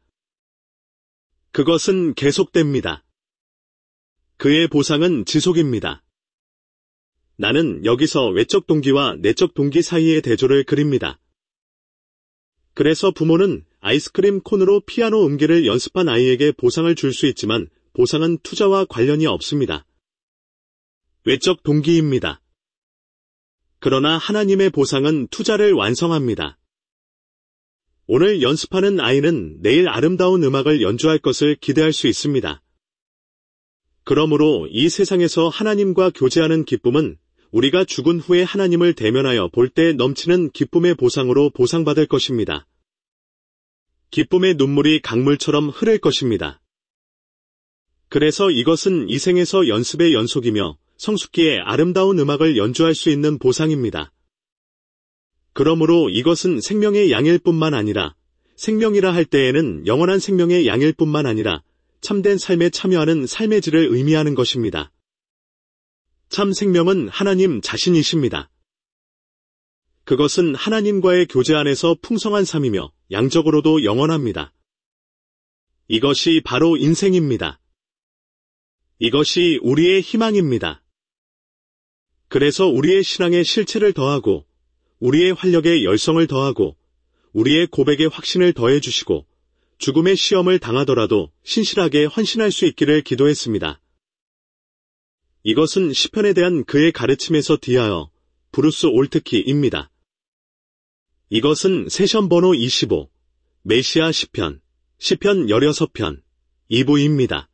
그것은 계속됩니다. 그의 보상은 지속입니다. 나는 여기서 외적 동기와 내적 동기 사이의 대조를 그립니다. 그래서 부모는 아이스크림 콘으로 피아노 음계를 연습한 아이에게 보상을 줄 수 있지만 보상은 투자와 관련이 없습니다. 외적 동기입니다. 그러나 하나님의 보상은 투자를 완성합니다. 오늘 연습하는 아이는 내일 아름다운 음악을 연주할 것을 기대할 수 있습니다. 그러므로 이 세상에서 하나님과 교제하는 기쁨은 우리가 죽은 후에 하나님을 대면하여 볼 때 넘치는 기쁨의 보상으로 보상받을 것입니다. 기쁨의 눈물이 강물처럼 흐를 것입니다. 그래서 이것은 이 생에서 연습의 연속이며 성숙기에 아름다운 음악을 연주할 수 있는 보상입니다. 그러므로 이것은 생명의 양일 뿐만 아니라 생명이라 할 때에는 영원한 생명의 양일 뿐만 아니라 참된 삶에 참여하는 삶의 질을 의미하는 것입니다. 참 생명은 하나님 자신이십니다. 그것은 하나님과의 교제 안에서 풍성한 삶이며 양적으로도 영원합니다. 이것이 바로 인생입니다. 이것이 우리의 희망입니다. 그래서 우리의 신앙에 실체를 더하고, 우리의 활력에 열성을 더하고, 우리의 고백에 확신을 더해 주시고, 죽음의 시험을 당하더라도 신실하게 헌신할 수 있기를 기도했습니다. 이것은 시편에 대한 그의 가르침에서 뒤하여 브루스 올트키입니다. 이것은 세션 번호 이십오, 메시아 시편, 시편 십육 편, 이 부입니다.